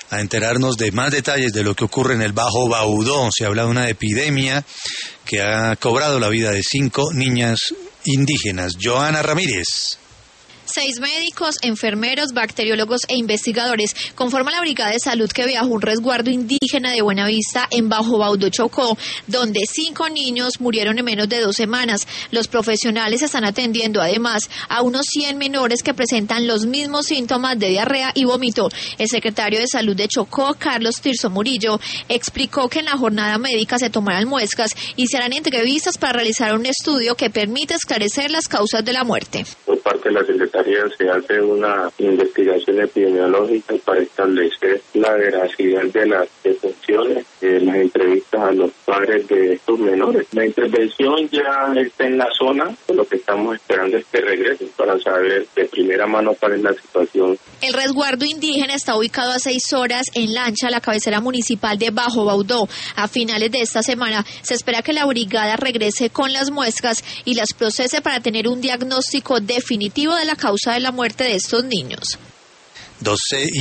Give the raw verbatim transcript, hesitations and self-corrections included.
a enterarnos de más detalles de lo que ocurre en el Bajo Baudó. Se habla de una epidemia que ha cobrado la vida de cinco niñas indígenas. Joana Ramírez. Seis médicos, enfermeros, bacteriólogos e investigadores conforman la Brigada de Salud que viajó a un resguardo indígena de Buenavista en Bajo Baudó, Chocó, donde cinco niños murieron en menos de dos semanas. Los profesionales están atendiendo además a unos cien menores que presentan los mismos síntomas de diarrea y vómito. El secretario de Salud de Chocó, Carlos Tirso Murillo, explicó que en la jornada médica se tomarán muestras y se harán entrevistas para realizar un estudio que permita esclarecer las causas de la muerte. Por parte de la Secretaría se hace una investigación epidemiológica para establecer la veracidad de las defunciones, eh, las entrevistas a los padres de estos menores. La intervención ya está en la zona, lo que estamos esperando es que regresen para saber de primera mano cuál es la situación. El resguardo indígena está ubicado a seis horas en lancha a la cabecera municipal de Bajo Baudó. A finales de esta semana se espera que la brigada regrese con las muestras y las procese para tener un diagnóstico definitivo de la causa de la muerte de estos niños. doce